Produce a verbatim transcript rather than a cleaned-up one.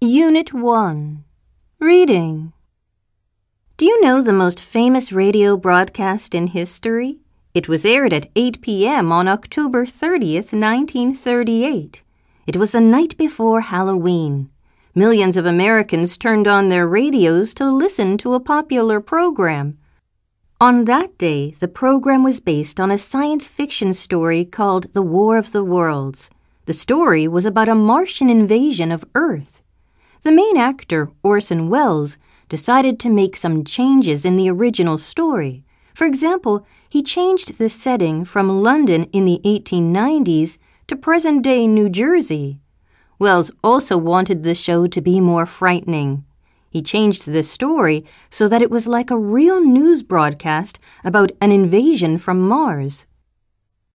Unit one. Reading. Do you know the most famous radio broadcast in history? It was aired at eight p.m. on October thirtieth, nineteen thirty-eight. It was the night before Halloween. Millions of Americans turned on their radios to listen to a popular program. On that day, the program was based on a science fiction story called The War of the Worlds. The story was about a Martian invasion of Earth. The main actor, Orson Welles, decided to make some changes in the original story. For example, he changed the setting from London in the eighteen nineties to present-day New Jersey. Welles also wanted the show to be more frightening. He changed the story so that it was like a real news broadcast about an invasion from Mars.